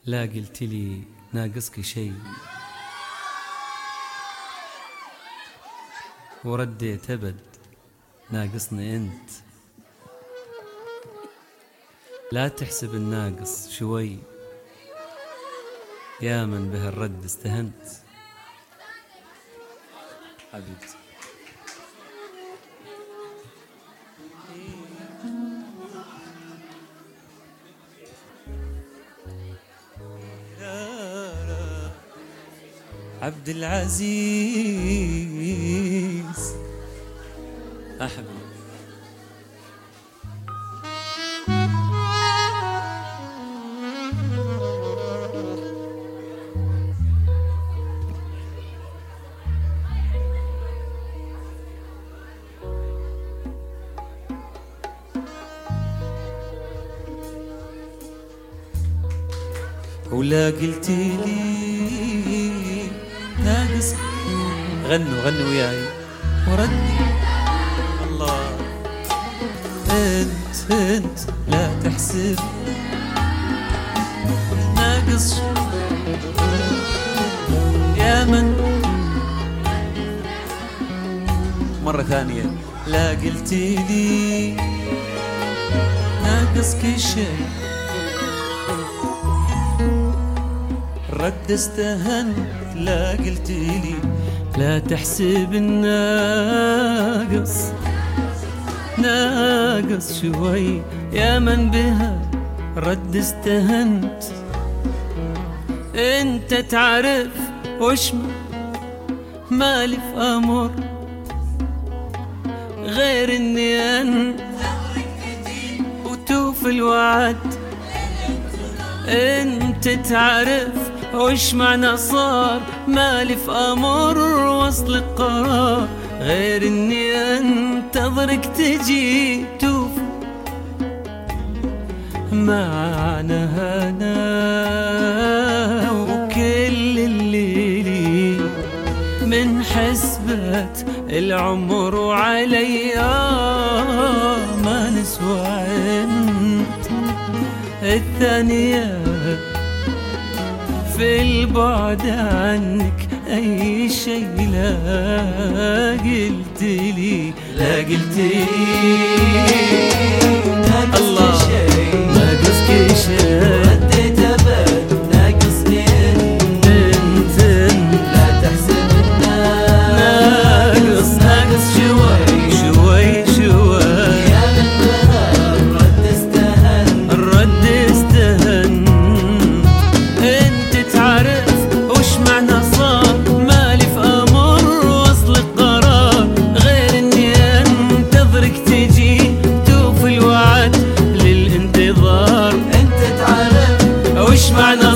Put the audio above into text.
لا قلت لي ناقصك شي ورديت أبد ناقصني أنت. لا تحسب الناقص شوي يا من به الرد استهنت. حبيبتي عبد العزيز أحبي ولا قلتي لي ناقص غنوا وياي وردي الله. انت لا تحسب ناقص يا من. مرة ثانية لا قلتي لي ناقص كل شيء رد استهنت. لا قلت لي لا تحسب الناقص ناقص شوي يا من بها رد استهنت. انت تعرف وش مالي في امر غير اني انت وتوفي الوعد. انت تعرف وش معنى صار مالي في امر وصل القرار غير اني انتظرك تجي توفي معنا انا وكل اللي لي من حسبة العمر وعلي ما نسوى انت الثانية في البعد عنك أي شيء. لا قلت لي الله ناقصك شيء رديت أبد ناقصني انت لا تحسب الناقص شوي يا من بها الرد استهن. انت تعرف وش معنى صار مالي في امر وصل القرار غير اني انتظرك تجي توفي الوعد للانتظار. انت تعرف وش معنى